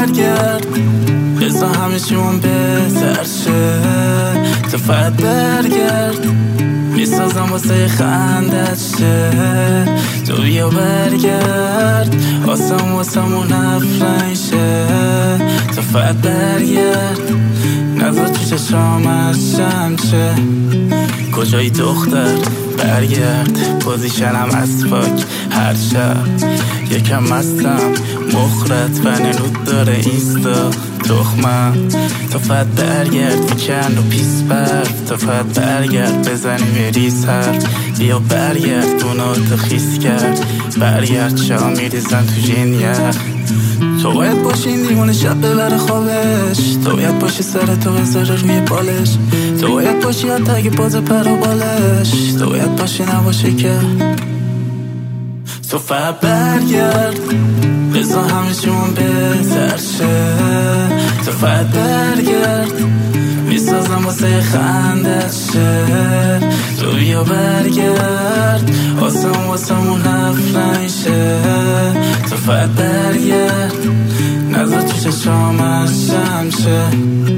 برگرد بذار همه چیمون بهتر شه. تو فقط برگرد میسازم واسه خندت شه. تو بیا برگرد واسمون افرین شه. تو فقط برگرد نظر تو چشامت شم شه. کجایی دختر برگرد پوزیشنم از پاک هر شب یکم مستم مخرت و نود داره اینستا تخمم. تو فقط برگرد ویکند و پیس برد. تو فقط برگرد بزنیم یه ریز حرف. بیا برگرد دوناتو خیس کرد. برگرد شا میریزن تو جین یخ. تو باید باشی این دیوانه شب ببره خوابش. تو باید باشی سر تو بذاره روی بالش. تو باید باشی حتی اگه باز پر و بالش. تو باید باشی نباشی که. تو فقط برگرد بذار همه چیمون بهتر شه. تو فقط برگرد میسازم واسه خندت شه. تو بیا برگرد واسمون افرین شه. تو فقط برگرد نظر تو چشامت شم شه.